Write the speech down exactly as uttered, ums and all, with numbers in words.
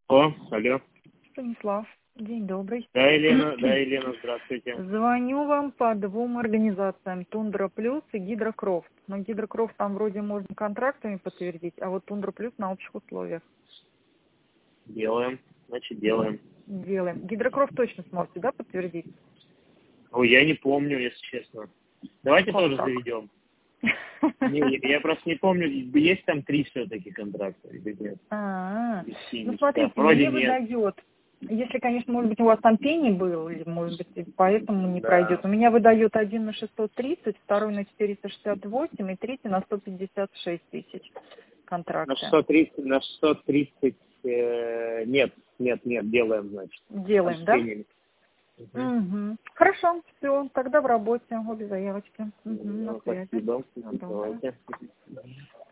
О, алло. Станислав, день добрый. Да, Елена, да, Елена, здравствуйте. Звоню вам по двум организациям, Тундра Плюс и Гидрокрофт. Но Гидрокрофт там вроде можно контрактами подтвердить, а вот Тундра Плюс на общих условиях. Делаем, значит, делаем. Делаем. Гидрокрофт точно сможете, да, подтвердить? Ой, я не помню, если честно. Давайте Как тоже так? заведем. Не, я просто не помню, есть там три все-таки контракта или нет? А, Или ну синий. Да, смотрите, вроде мне нет. выдает, если, конечно, может быть, у вас там пений был, или, может быть, и поэтому не Да. пройдет. У меня выдает один на шестьсот тридцать, второй на четыреста шестьдесят восемь и третий на сто пятьдесят шесть тысяч На контракты. шестьсот тридцать, на шестьсот тридцать, э, нет, нет, нет, делаем, значит. Там с Делаем, да? пениями. Мгм. Угу. Хорошо, все, тогда в работе, обе заявочки. Угу, на Ну, связи. спасибо. Всего доброго. Давайте.